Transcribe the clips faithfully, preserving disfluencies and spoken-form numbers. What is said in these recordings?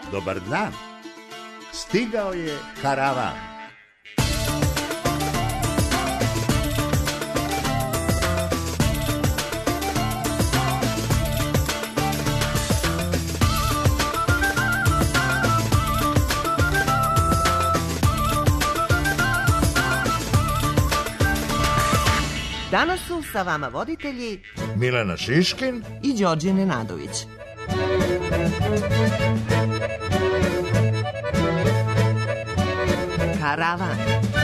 Dobar dan. Stigao je karavan. Danas su sa vama voditelji Milena Šiškin i Đorđe Nenadović. Karavan.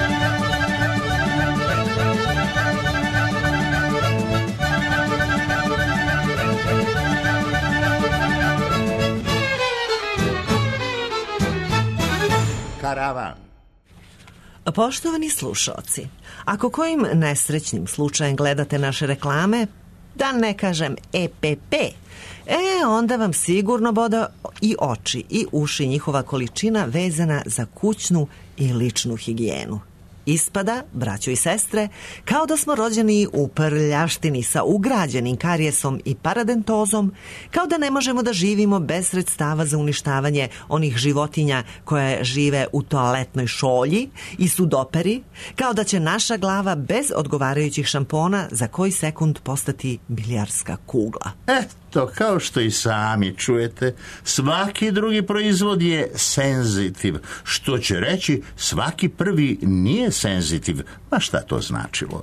Karavan. Poštovani slušaoci, ako kojim nesrećnim slučajem gledate naše reklame, da ne kažem E P P, e, onda vam sigurno boda i oči i uši njihova količina vezana za kućnu i ličnu higijenu. Ispada, braćo i sestre, kao da smo rođeni u prljaštini sa ugrađenim karijesom i paradentozom, kao da ne možemo da živimo bez sredstava za uništavanje onih životinja koje žive u toaletnoj šolji i sudoperi, kao da će naša glava bez odgovarajućih šampona za koji sekund postati bilijarska kugla. Eto, kao što i sami čujete, svaki drugi proizvod je senzitiv, što će reći svaki prvi nije senzitiv. Ma šta to značilo?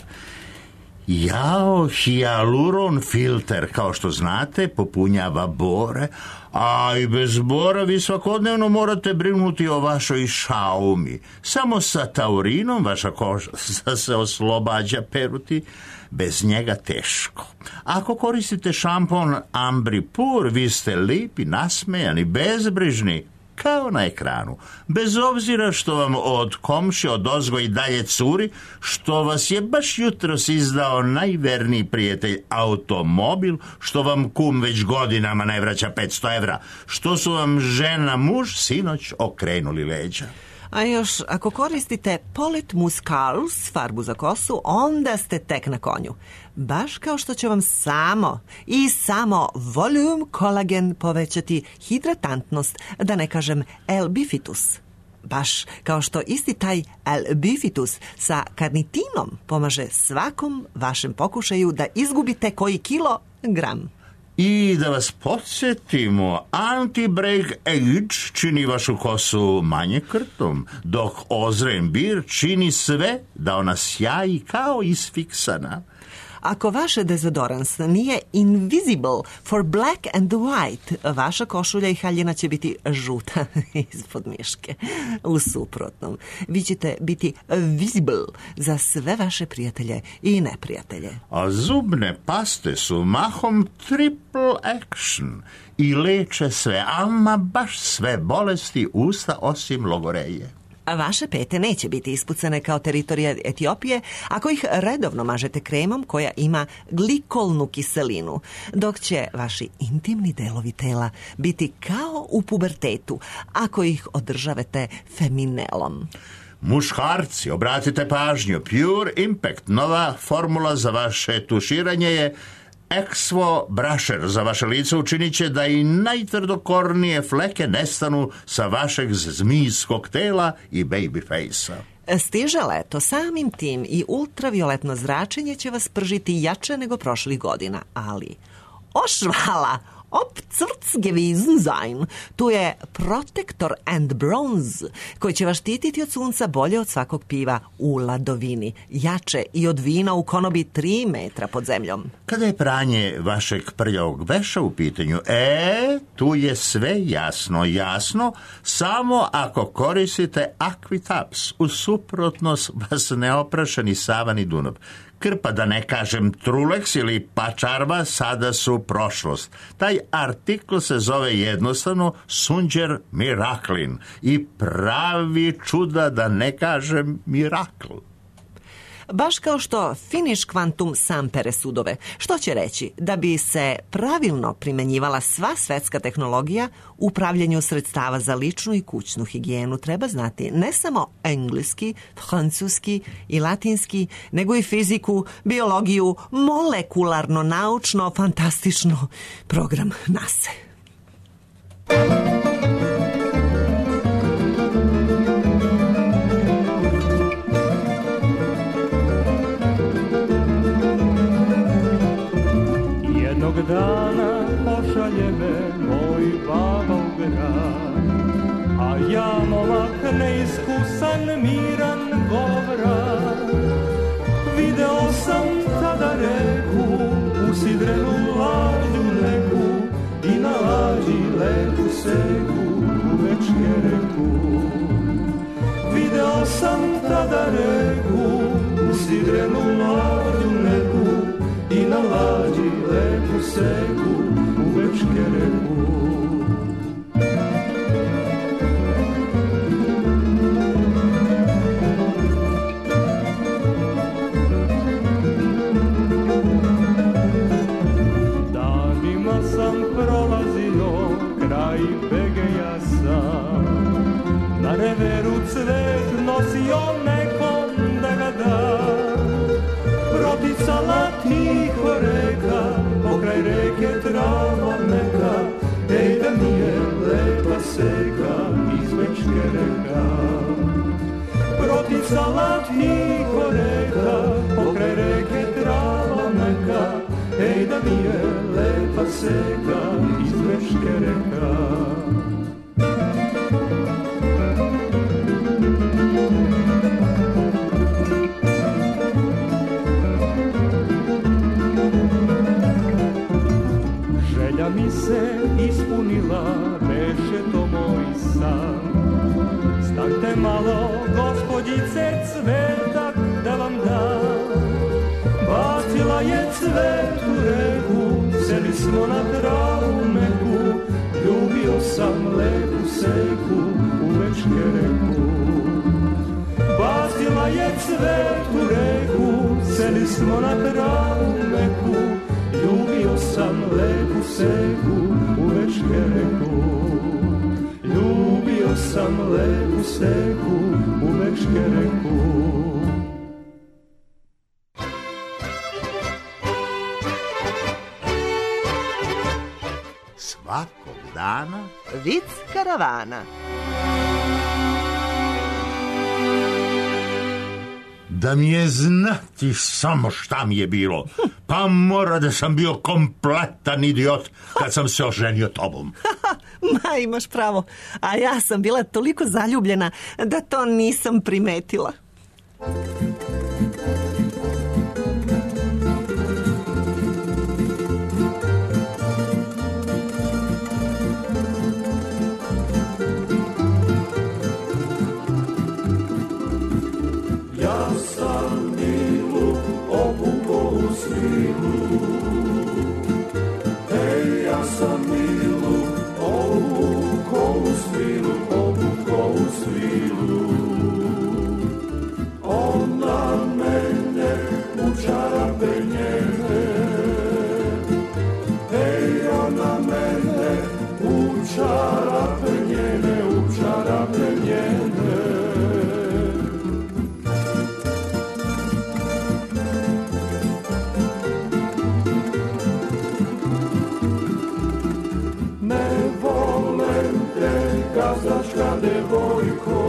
Jao, hijaluron filter, kao što znate, popunjava bore, a i bez bora vi svakodnevno morate brinuti o vašoj šaumi. Samo sa taurinom vaša koža se oslobađa peruti, bez njega teško. Ako koristite šampon Ambri Pur, vi ste lipi, nasmejani, bezbrižni, kao na ekranu. Bez obzira što vam od komšije odozgo i dalje curi, što vas je baš jutros izdao najverniji prijatelj automobil, što vam kum već godinama ne vraća petsto evra, što su vam žena, muž, sinoć okrenuli leđa. A još, ako koristite Polet Muscals, farbu za kosu, onda ste tek na konju. Baš kao što će vam samo i samo volum kolagen povećati hidratantnost, da ne kažem L-bifitus. Baš kao što isti taj L-bifitus sa karnitinom pomaže svakom vašem pokušaju da izgubite koji kilogram. I da vas podsjetimo, anti-break age čini vašu kosu manje krtom, dok ozren bir čini sve da ona sjaji kao isfiksana. Ako vaše dezodorans nije invisible for black and white, vaša košulja i haljina će biti žuta ispod miške. U suprotnom, vi ćete biti visible za sve vaše prijatelje i neprijatelje. A zubne paste su mahom triple action i leče sve, ama baš sve bolesti usta osim logoreje. A vaše pete neće biti ispucane kao teritorija Etiopije ako ih redovno mažete kremom koja ima glikolnu kiselinu, dok će vaši intimni delovi tela biti kao u pubertetu ako ih održavate feminelom. Muškarci, obratite pažnju, Pure Impact, nova formula za vaše tuširanje je Exvo Brusher za vaše lice, učinit će da i najtvrdokornije fleke nestanu sa vašeg zmijskog tela i baby face-a. Stiže leto, samim tim i ultravioletno zračenje će vas pržiti jače nego prošlih godina, ali ošvala, op crc gewesen sein. Tu je Protector and Bronze, koji će vas štititi od sunca bolje od svakog piva u ladovini, jače i od vina u konobi tri metra pod zemljom. Kada je pranje vašeg prljavog veša u pitanju, e, tu je sve jasno, jasno, samo ako koristite Aquitaps, u suprotnost vas ne opraša ni Sava ni Dunav. Krpa, da ne kažem Trulex ili Pačarva, sada su prošlost. Taj artikl se zove jednostavno Sunđer Miraklin i pravi čuda, da ne kažem mirakl. Baš kao što Finnish Quantum sampere sudove, što će reći da bi se pravilno primenjivala sva svetska tehnologija u upravljanju sredstava za ličnu i kućnu higijenu, treba znati ne samo engleski, francuski i latinski, nego i fiziku, biologiju, molekularno, naučno, fantastično program NASA. Jednog dana pošalje me moj baba u grad, a ja momak neiskusan, miran govrat. Video sam tada reku, usidrenu lađu neku, i na lađi lepu seku, u večereku. Video sam tada reku, usidrenu lađu neku, i na lađi lepu seku, u večereku. Na reveru cvet nosio nekom da ga da. Proticala tiho reka, pokraj reke trava meka, ej da nije lepa seka iz večereka. Proticala tiho reka, pokraj reke trava meka, ej da nije lepa seka iz večereka. Mi se ispunila, beše to moj san. Stante malo, gospođice, cvetak da vam dam. Bacila je cvet u reku, seli smo na travu meku, ljubio sam lepu seku u večereku. Bacila je cvet u reku, seli smo na travu meku, ljubio sam lepu seku u večereku. Ljubio sam lepu seku u večereku. Svakog dana vic karavana. Da mi je znati samo šta mi je bilo. Pa mora da sam bio kompletan idiot kad sam se oženio tobom. Ma, imaš pravo. A ja sam bila toliko zaljubljena da to nisam primetila. Gazdačka devojko,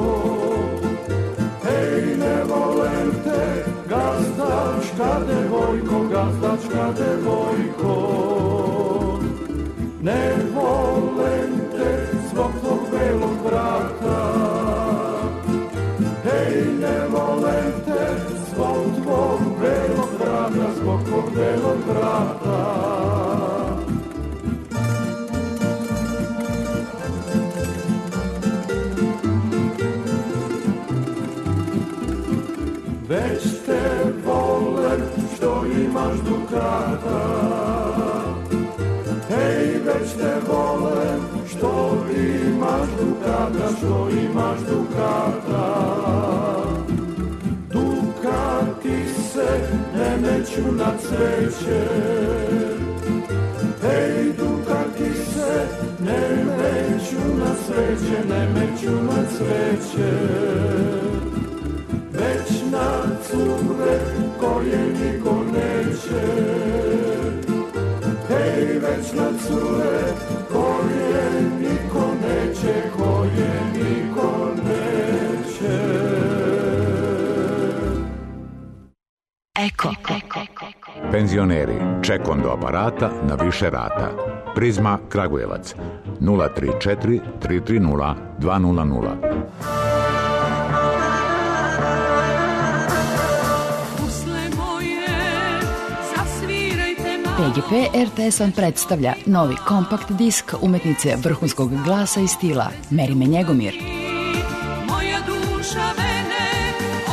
hej, ne volem te, gazdačka devojko, gazdačka devojko. Ne volem te zbog tvog belog vrata, hej, ne volem te zbog tvog belog vrata, zbog tvog belog vrata. Već te volem što imaš dukata, hej, već te volem što imaš dukata, što imaš dukata. Dukati se ne meću na cveće, hej, dukati se ne meću na cveće, ne meću na cveće. Već na cure koje niko neće, hej, već na cure koje niko neće, koje niko neće. Eko. Penzioneri, ček kondo aparata na više rata. Prizma Kragujevac nula tri četiri tri tri nula dva nula nula. P G P R T S vam predstavlja novi kompakt disk umetnice vrhunskog glasa i stila Merime Njegomir. Moja duša vene,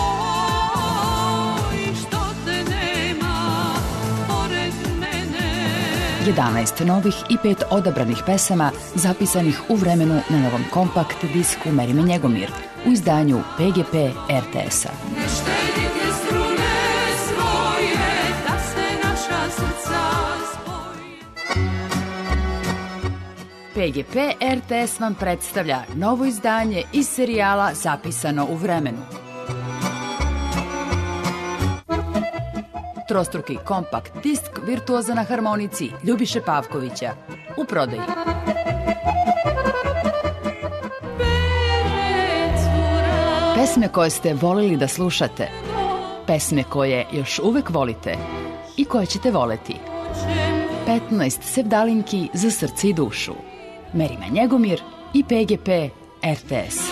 oj, što te nema pored mene. jedanaest novih i pet odabranih pesama zapisanih u vremenu na novom kompakt disku Merime Njegomir u izdanju P G P R T S-a. Ne štedite strune svoje, da se naša srca spoje. P G P R T S vam predstavlja novo izdanje iz serijala Zapisano u vremenu. Trostruki kompakt disk virtuoza na harmonici Ljubiše Pavkovića u prodaji. Pesme koje ste volili da slušate, pesme koje još uvek volite i koje ćete voleti. petnaest sevdalinki za srce i dušu. Merime Njegomir i P G P R T S.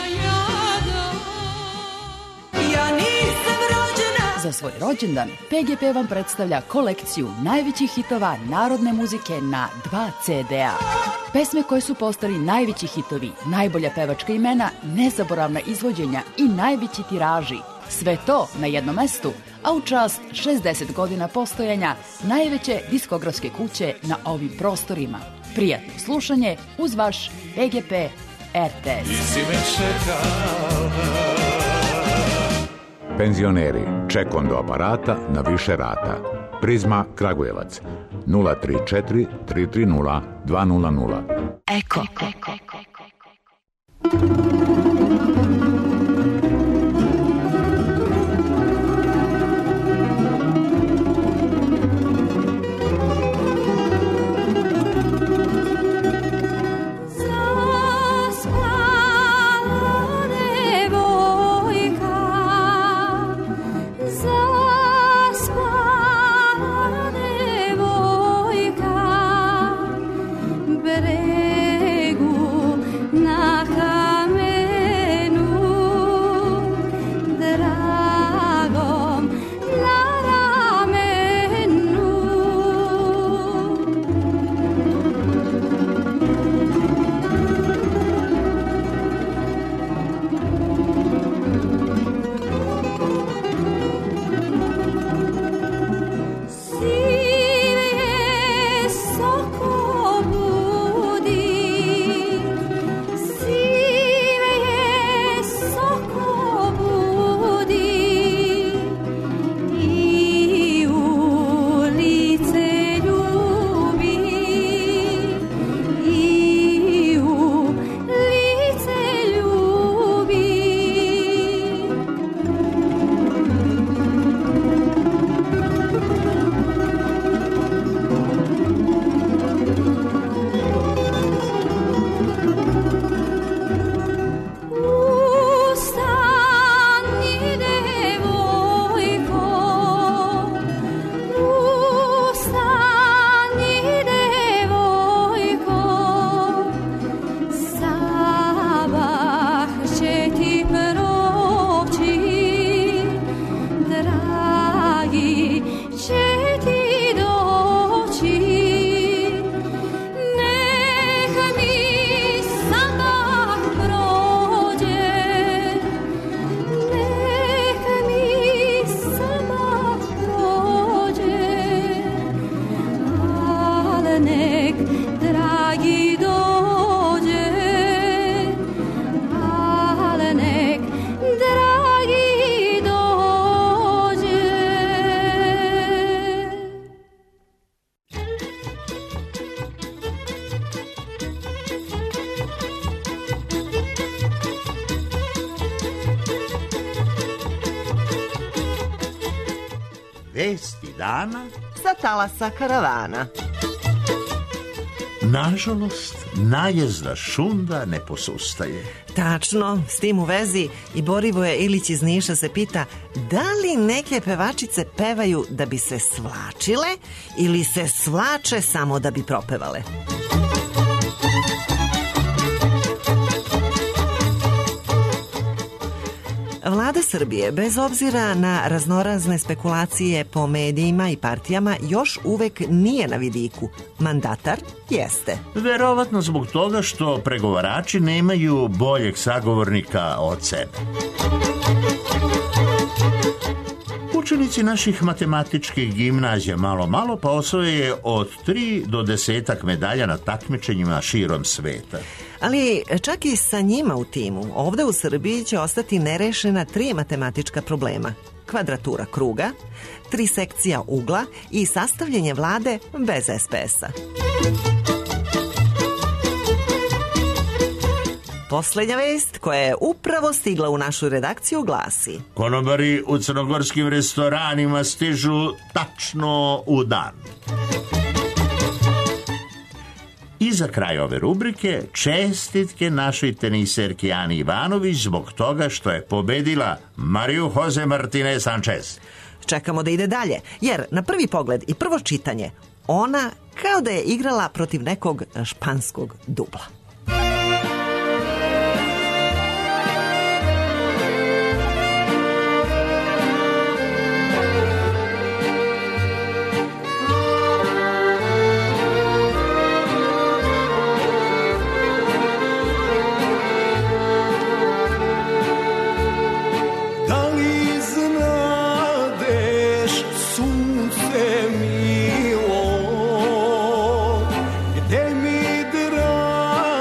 Za svoj rođendan P G P vam predstavlja kolekciju najvećih hitova narodne muzike na dva C D-a. Pesme koje su postali najveći hitovi, najbolja pevačka imena, nezaboravna izvođenja i najveći tiraži. Sve to na jednom mestu, a u čast šezdeset godina postojanja najveće diskografske kuće na ovim prostorima. Prijatno slušanje uz vaš P G P R T S. Penzioneri, ček kondo aparata na više rata. Prizma Kragujevac nula tri četiri tri tri nula dva nula nula. Eko. Vesti dana sa talasa karavana. Nažalost, najezda šunda ne posustaje. Tačno, s tim u vezi i Borivoje Ilić iz Niša se pita da li neke pevačice pevaju da bi se svlačile ili se svlače samo da bi propevale. Vlada Srbije, bez obzira na raznorazne spekulacije po medijima i partijama, još uvek nije na vidiku. Mandatar jeste. Verovatno zbog toga što pregovarači nemaju boljeg sagovornika od sebe. Učenici naših matematičkih gimnazija malo malo pa osvoje od tri do desetak medalja na takmičenjima širom sveta. Ali čak i sa njima u timu, ovde u Srbiji će ostati nerešena tri matematička problema. Kvadratura kruga, trisekcija ugla i sastavljanje vlade bez es pe es-a. Poslednja vest koja je upravo stigla u našu redakciju glasi: konobari u crnogorskim restoranima stižu tačno u dan. I za kraj ove rubrike čestitke našoj teniserki Ani Ivanović zbog toga što je pobedila Mariju Jose Martinez Sanchez. Čekamo da ide dalje, jer na prvi pogled i prvo čitanje ona kao da je igrala protiv nekog španskog dubla. Gde mi drago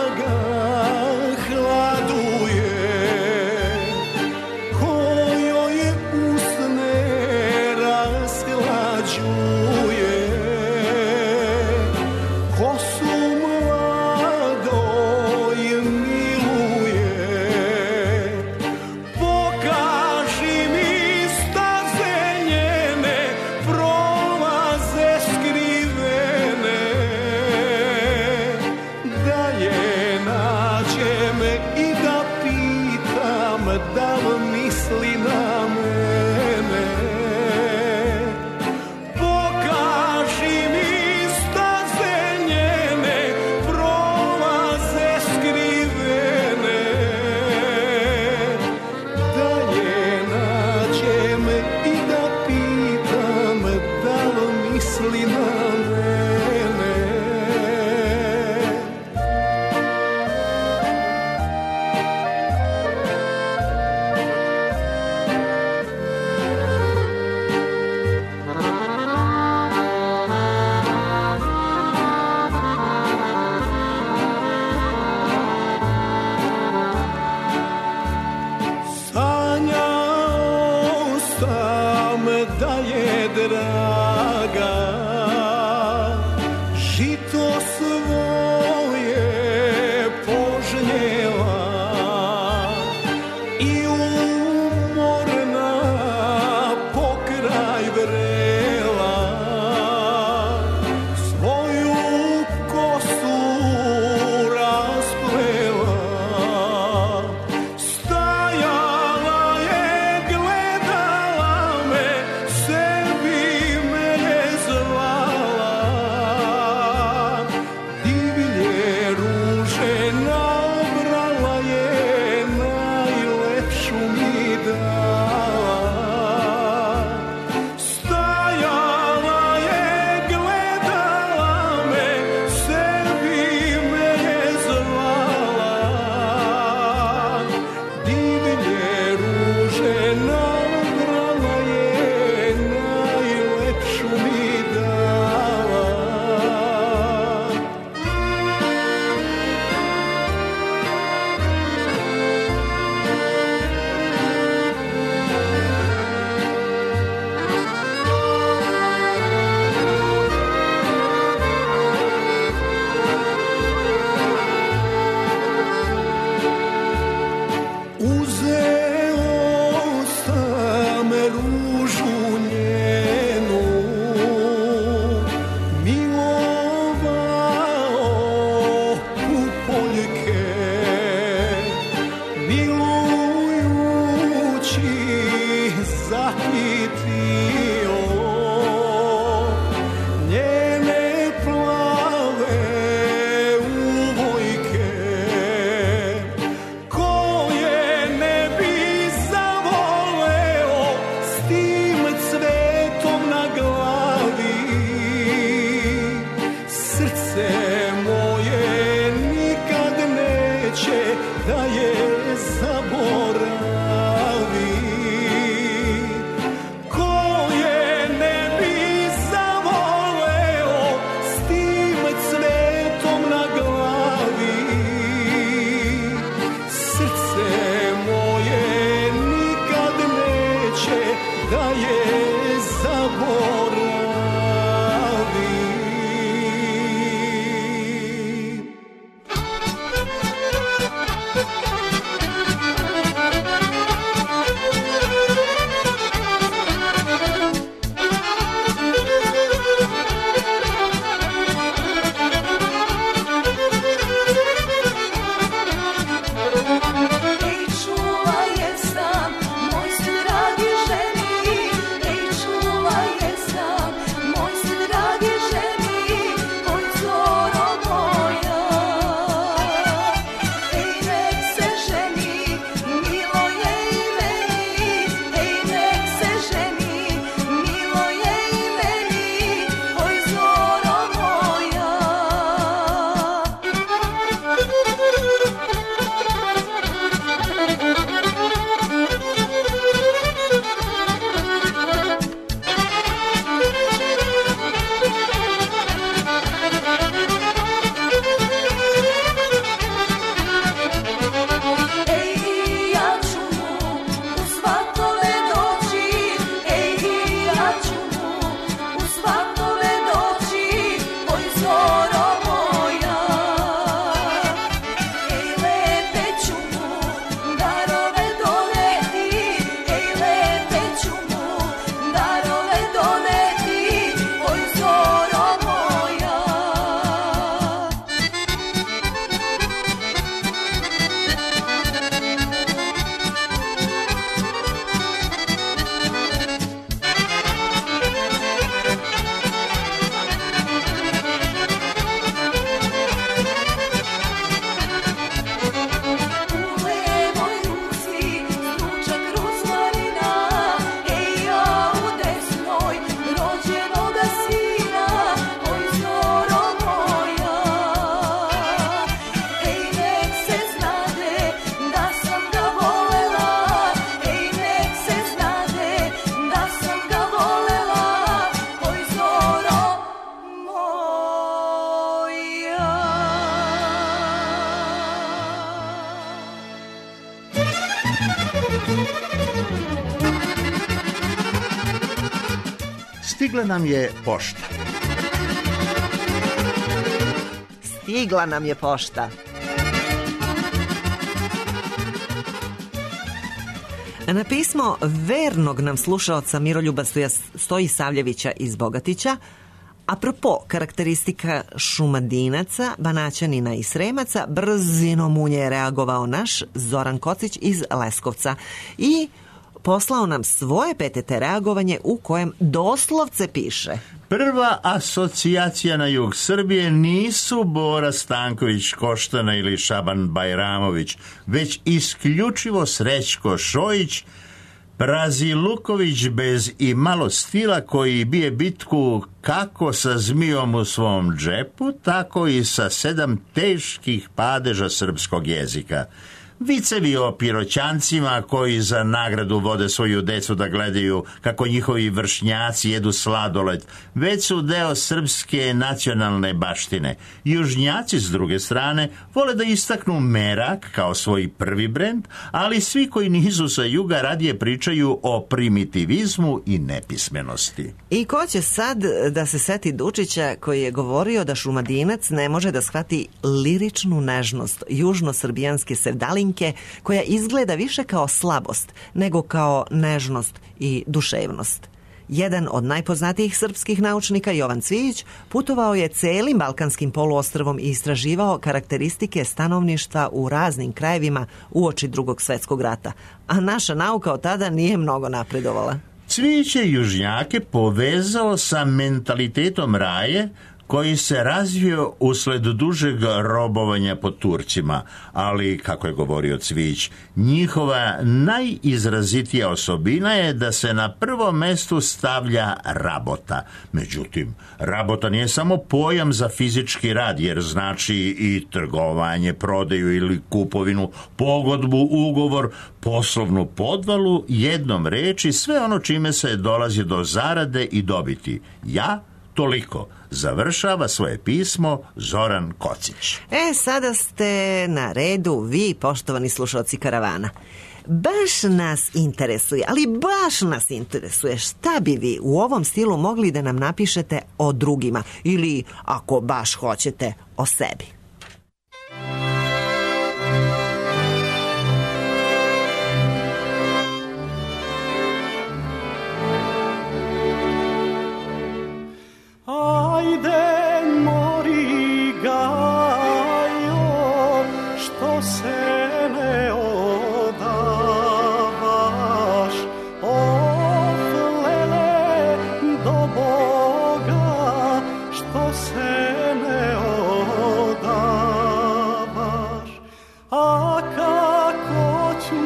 Stigla nam je pošta. Stigla nam je pošta. Na pismo vernog nam slušaoca Miroljuba Stojisavljevića iz Bogatića, apropo karakteristika Šumadinaca, Banaćanina i Sremaca, brzinom u nje je reagovao naš Zoran Kocić iz Leskovca i poslao nam svoje petete reagovanje u kojem doslovce piše: Prva asocijacija na jug Srbije nisu Bora Stanković Koštana ili Šaban Bajramović, već isključivo Srećko Šojić, Praziluković bez i malo stila, koji bije bitku kako sa zmijom u svom džepu, tako i sa sedam teških padeža srpskog jezika. Vicevi o piroćancima koji za nagradu vode svoju decu da gledaju kako njihovi vršnjaci jedu sladoled, već su deo srpske nacionalne baštine. Južnjaci, s druge strane, vole da istaknu merak kao svoj prvi brend, ali svi koji nisu sa juga radije pričaju o primitivizmu i nepismenosti. I ko će sad da se seti Dučića koji je govorio da Šumadinac ne može da shvati liričnu nežnost južnosrbijanske sevdalinke, koja izgleda više kao slabost nego kao nežnost i duševnost. Jedan od najpoznatijih srpskih naučnika, Jovan Cvijić, putovao je celim Balkanskim poluostrvom i istraživao karakteristike stanovništva u raznim krajevima uoči Drugog svjetskog rata, a naša nauka od tada nije mnogo napredovala. Cvijić je južnjake povezao sa mentalitetom raje, koji se razvio usled dužeg robovanja pod Turcima, ali, kako je govorio Cvijić, njihova najizrazitija osobina je da se na prvom mestu stavlja rabota. Međutim, rabota nije samo pojam za fizički rad, jer znači i trgovanje, prodaju ili kupovinu, pogodbu, ugovor, poslovnu podvalu, jednom reči, sve ono čime se dolazi do zarade i dobiti. Ja toliko. Završava svoje pismo Zoran Kocić. E, sada ste na redu vi, poštovani slušalci Karavana. Baš nas interesuje, ali baš nas interesuje šta bi vi u ovom stilu mogli da nam napišete o drugima ili, ako baš hoćete, o sebi. Ajde, mori gajo, što se ne odavaš, oflele do Boga, što se ne odavaš. A kako ću,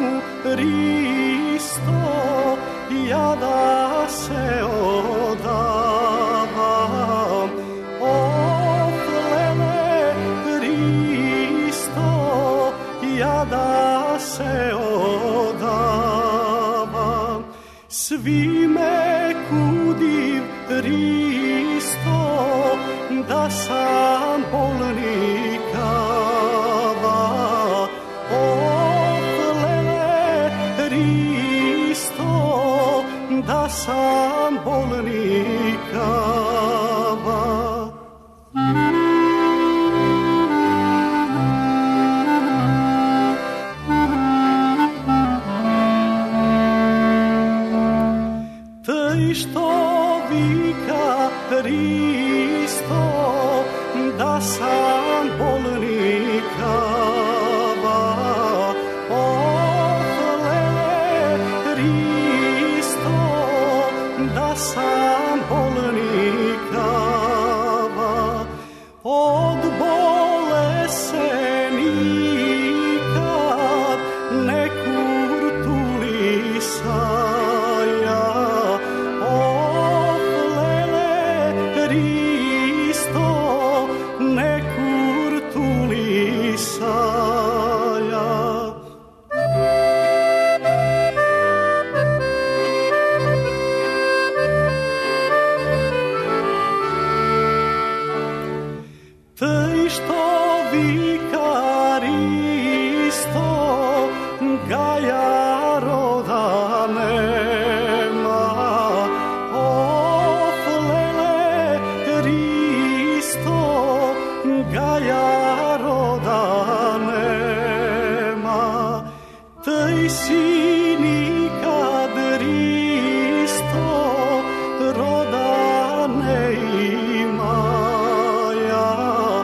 Risto, ja da se odavaš, da se odavam, svi me kudiv, Risto, da sam bolnikava. Oflele, Risto, da sam bolnikava. Što vika Risto, da sam bolnikava. Oflele, Risto, da sam bolnikava. Od bole se nikad ne kurtulisa. Gaja roda nema, of Gaja roda nema, taj si nikad Risto roda ne imaja.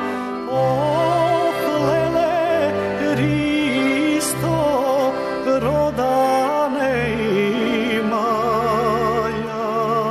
Ohlele Risto roda ne imaja.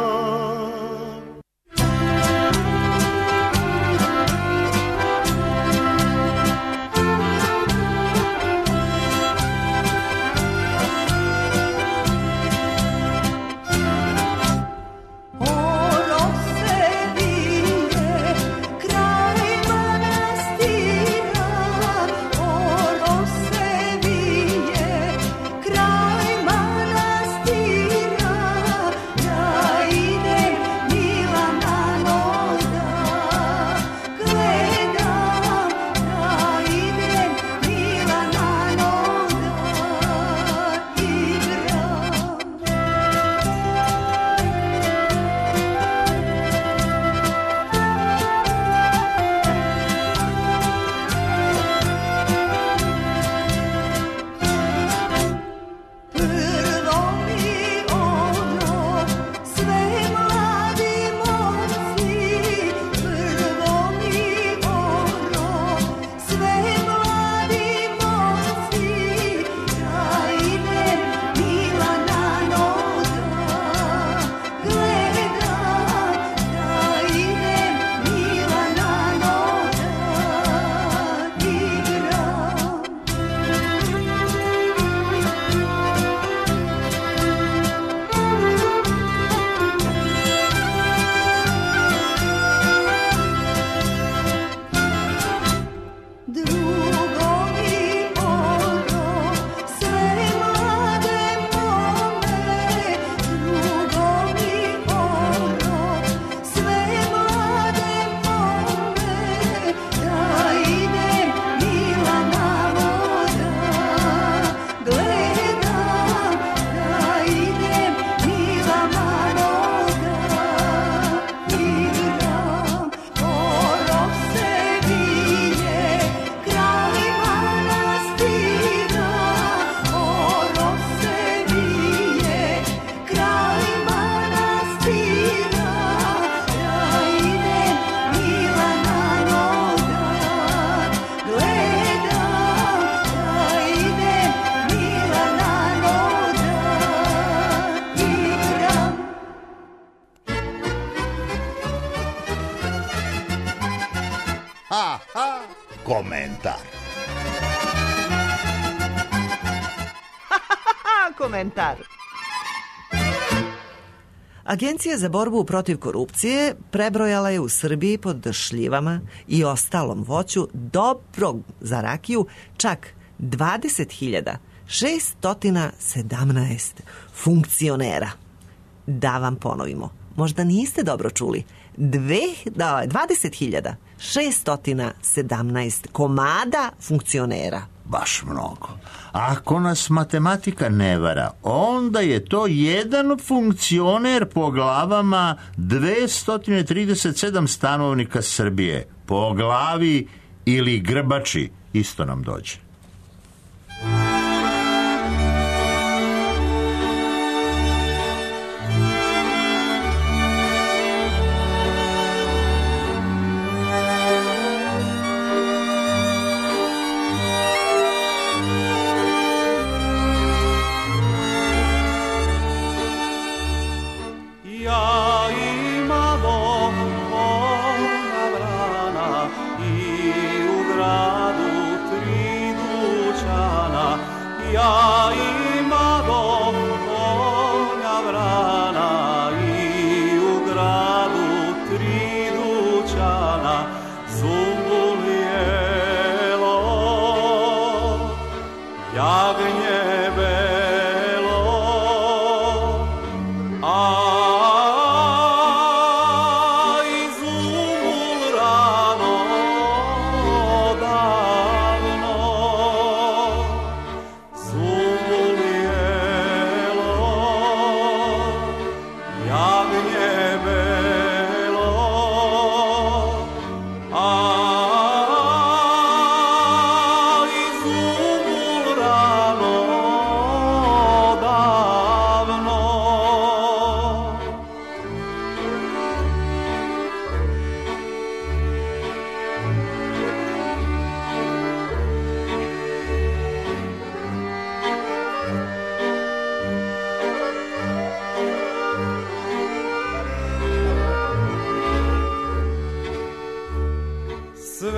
Ha, ha, komentar. Komentar. Agencija za borbu protiv korupcije prebrojala je u Srbiji pod šljivama i ostalom voću dobrog za rakiju čak dvadeset hiljada šesto sedamnaest funkcionera. Da vam ponovimo, možda niste dobro čuli, Dve, da, dvadeset hiljada šesto sedamnaest komada funkcionera. Baš mnogo. Ako nas matematika ne vara, onda je to jedan funkcioner po glavama dvesta trideset sedam stanovnika Srbije. Po glavi ili grbači, isto nam dođe. Ona vrana i u gradu tri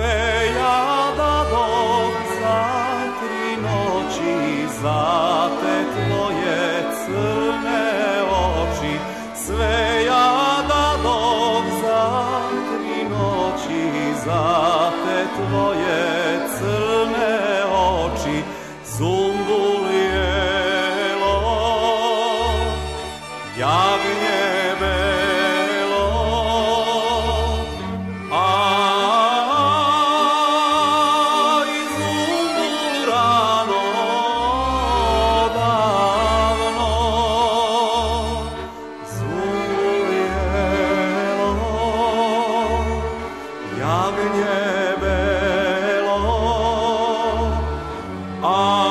sve ja dadom za tri noći, za te tvoje crne oči. Sve ja dadom za tri noći, za te tvoje crne oči. Zumbul jelo, jagnje belo, a i zumbul rano davno. Zumbul jelo, jagnje belo, a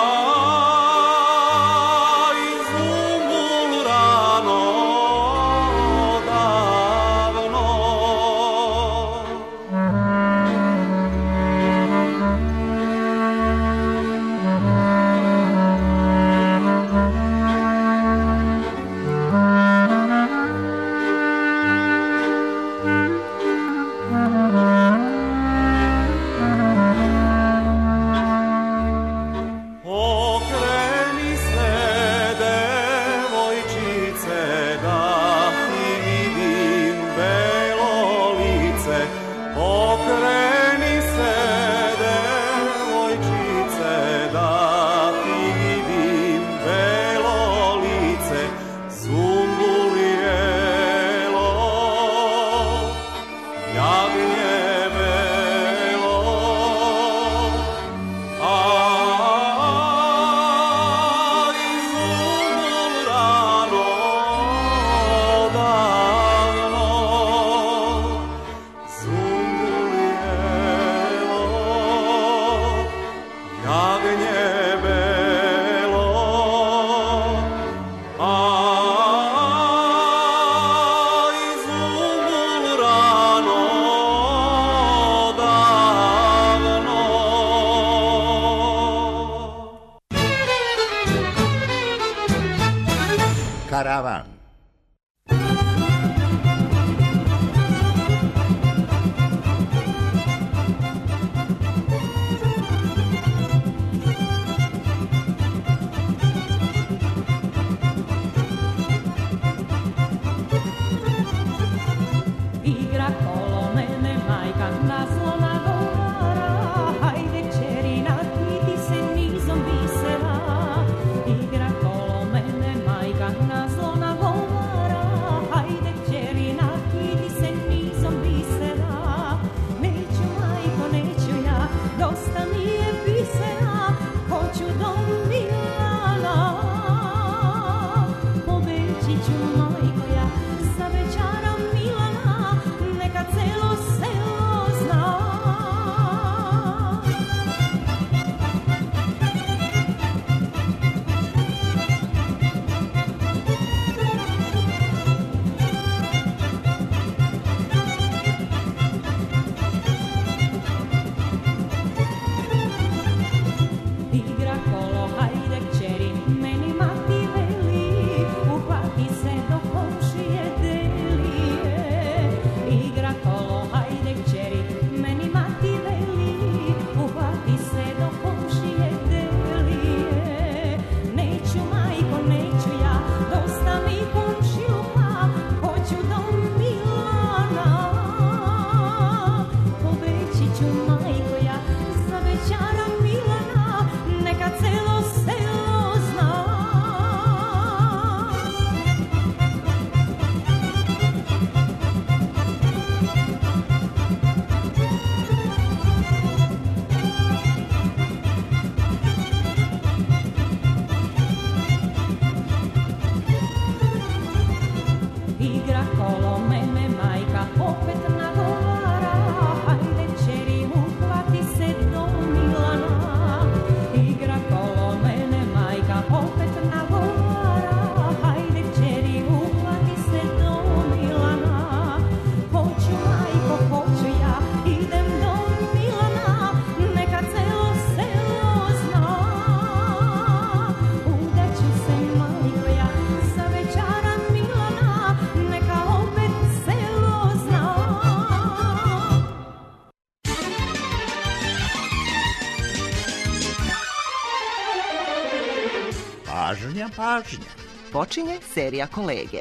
Karavan. Igra kolo mene majka naslona govara, hajde kćeri nakiti se nizom bisera. Igra kolo mene majka naslona govara, hajde kćeri nakiti se nizom bisera. Neću majko, neću ja, dosta mi je bisera, hoću do Milana. Pobeći ću majko ja, za večara Milana, neka celo selo zna. Igra kolo, hajde kćeri, meni mati veli, uhvati se do komšije delije. Igra kolo, hajde kćeri, meni mati veli, uhvati se do komšije delije. Neću majko, neću ja, dosta mi komšiluka, hoću do Milana. Pobeći ću majko ja, za večara Milana, neka celo selo zna. Igra kolo mene majka opet nagovara, hajde kćeri u Pažnja, pažnja. Počinje serija Kolege.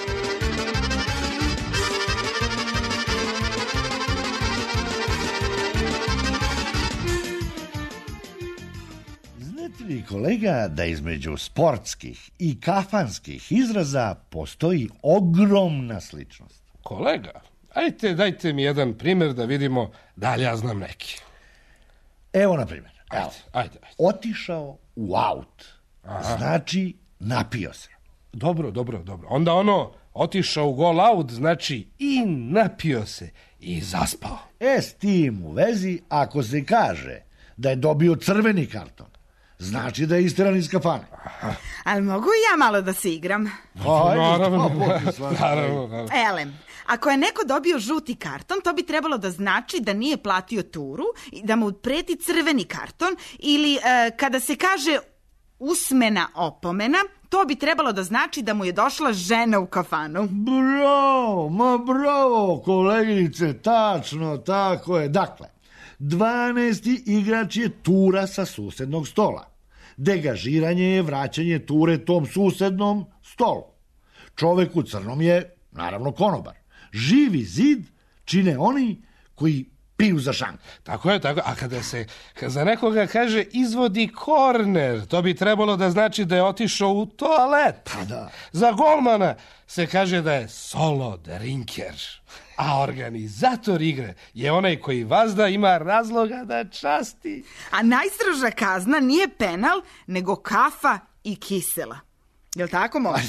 Znate li, kolega, da između sportskih i kafanskih izraza postoji ogromna sličnost? Kolega, ajte, dajte mi jedan primjer da vidimo da li ja znam neki. Evo, na primjer. Ajde, ajde, ajde. Otišao u aut. Aha. Znači, napio se. Dobro, dobro, dobro. Onda ono, otišao u gol out, znači i napio se i zaspao. E, s tim u vezi, ako se kaže da je dobio crveni karton, znači da je isteran iz kafane. Aha. Ali mogu i ja malo da se igram? Ajde, naravno, sto, naravno, naravno. Elem, ako je neko dobio žuti karton, to bi trebalo da znači da nije platio turu i da mu preti crveni karton ili e, kada se kaže usmena opomena, to bi trebalo da znači da mu je došla žena u kafanu. Bravo, ma bravo, koleginice, tačno, tako je. Dakle, dvanaesti igrač je tura sa susednog stola. Degažiranje je vraćanje ture tom susednom stolu. Čovek u crnom je, naravno, konobar. Živi zid čine oni koji piju za šank. Tako je, tako. A kada se za nekoga kaže izvodi korner, to bi trebalo da znači da je otišao u toalet. Pa da. Za golmana se kaže da je solo drinker. A organizator igre je onaj koji vazda ima razloga da časti. A najstroža kazna nije penal, nego kafa i kisela. Jel' tako može?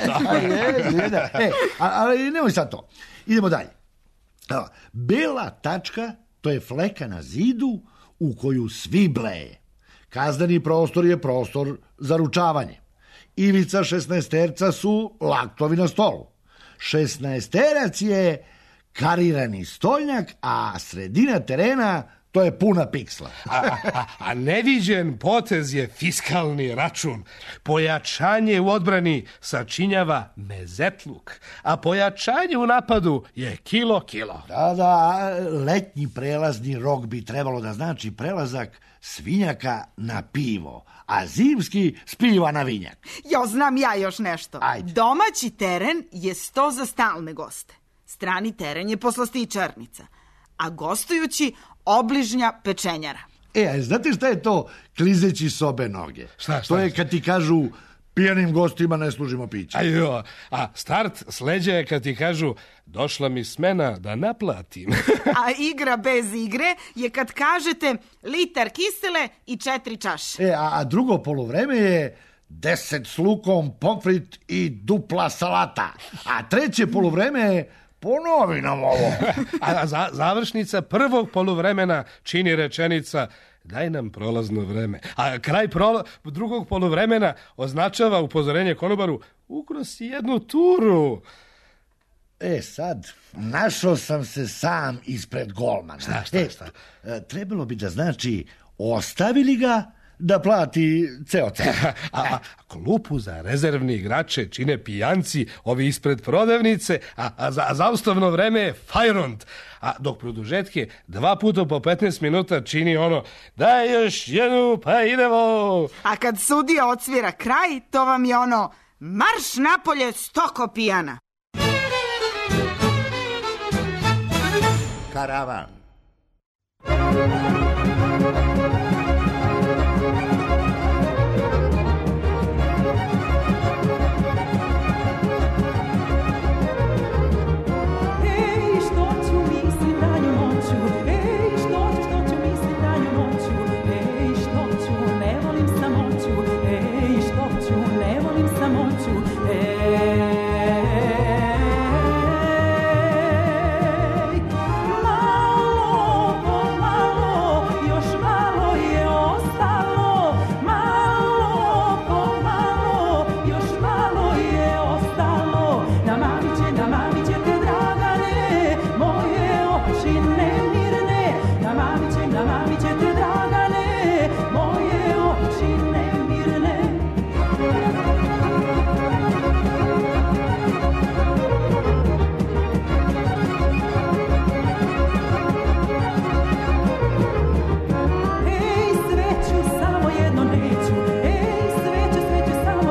e, ali nemoj sad to. Idemo dalje. Bela tačka, to je fleka na zidu u koju svi bleje. Kazneni prostor je prostor za ručavanje. Ivica šesnaesterca su laktovi na stolu. Šesnaesterac je karirani stolnjak, a sredina terena to je puna piksla. a, a, a neviđen potez je fiskalni račun. Pojačanje u odbrani sačinjava mezetluk, a pojačanje u napadu je kilo kilo. Da, da, letnji prelazni rok bi trebalo da znači prelazak svinjaka na pivo, a zimski s piva na vinjak. Jo, znam ja još nešto. Ajde. Domaći teren je sto za stalne goste. Strani teren je poslastičarnica, a gostujući obližnja pečenjara. E, a znate šta je to klizeći sobe noge? Šta, šta? To je kad ti kažu pijanim gostima ne služimo piće. Ajo, a start sleđa je kad ti kažu došla mi smena da naplatim. A igra bez igre je kad kažete litar kisele i četiri čaše. E, a, a drugo poluvreme je deset s lukom, pomfrit i dupla salata. A treće poluvreme je ponovi nam ovo. A za, završnica prvog poluvremena čini rečenica daj nam prolazno vreme. A kraj prola, drugog poluvremena označava upozorenje konobaru ukrosi jednu turu. E sad, našao sam se sam ispred golmana. Šta, šta, šta? E, trebalo bi da znači ostavili ga da plati ceo ceo. A, a klupu za rezervni igrače čine pijanci, ovi ispred prodavnice, a, a za a zaustavno vreme je fajront. A dok produžetke dva puta po petnaest minuta čini ono daj još jednu pa idemo. A kad sudija odsvira kraj, to vam je ono marš napolje stoko pijana. Karavan. Samo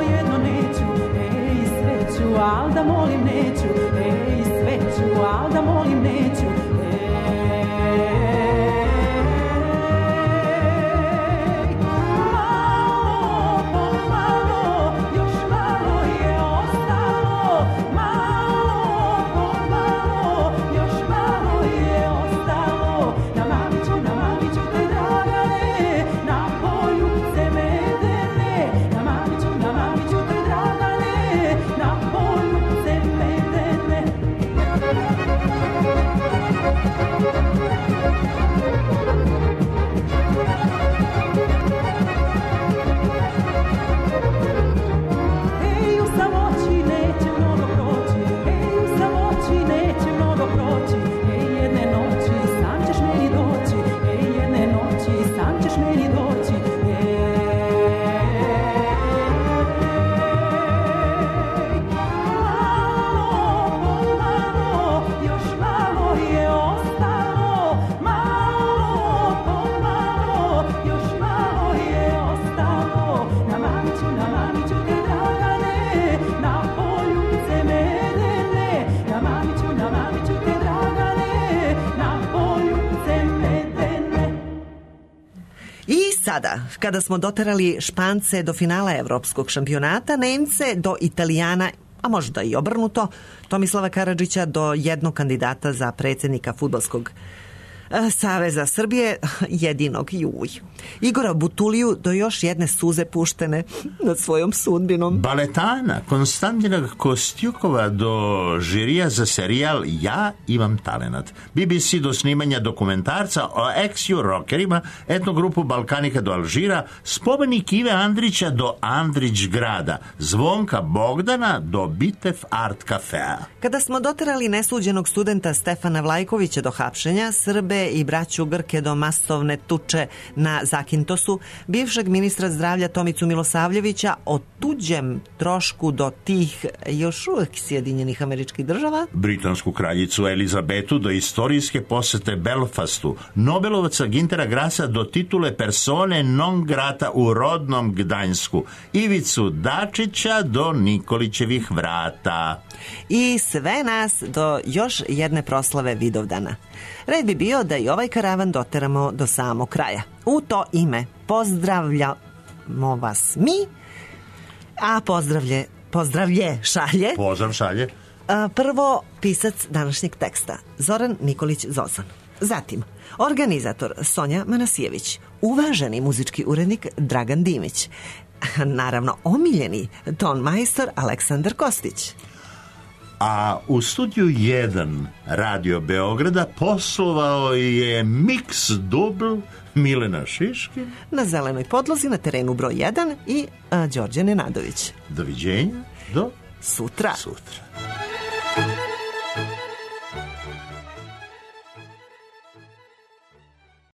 sada, kada smo doterali Špance do finala evropskog šampionata, Nemce do Italijana, a možda i obrnuto, Tomislava Karadžića do jednog kandidata za predsjednika fudbalskog Saveza Srbije, jedinog juj. Igora Butuliju do još jedne suze puštene nad svojom sudbinom. Baletana Konstantina Kostjukova do žirija za serijal Ja imam talenat. B B C do snimanja dokumentarca o ex-ju rockerima, etnu grupu Balkanika do Alžira, spomenik Ive Andrića do Andrić grada, Zvonka Bogdana do Bitev Art Cafea. Kada smo doterali nesuđenog studenta Stefana Vlajkovića do hapšenja, Srbe i braću Grke do masovne tuče na Zakintosu, bivšeg ministra zdravlja Tomicu Milosavljevića o tuđem trošku do tih još uvijek Sjedinjenih Američkih Država, britansku kraljicu Elizabetu do istorijske posete Belfastu, Nobelovaca Gintera Grasa do titule persone non grata u rodnom Gdańsku, Ivicu Dačića do Nikolićevih vrata. I sve nas do još jedne proslave Vidovdana. Red bi bio da i ovaj karavan doteramo do samog kraja. U to ime pozdravljamo vas mi, a pozdravlje, pozdravlje šalje. Pozdrav šalje. Prvo pisac današnjeg teksta, Zoran Nikolić Zozan. Zatim, organizator Sonja Manasijević, uvaženi muzički urednik Dragan Dimić, naravno omiljeni ton majstor Aleksandar Kostić. A u studiju jedan Radio Beograda poslovao je Mix Dubl Milena Šiške. Na zelenoj podlozi na terenu broj jedan i a, Đorđe Nenadović. Doviđenja do sutra. sutra.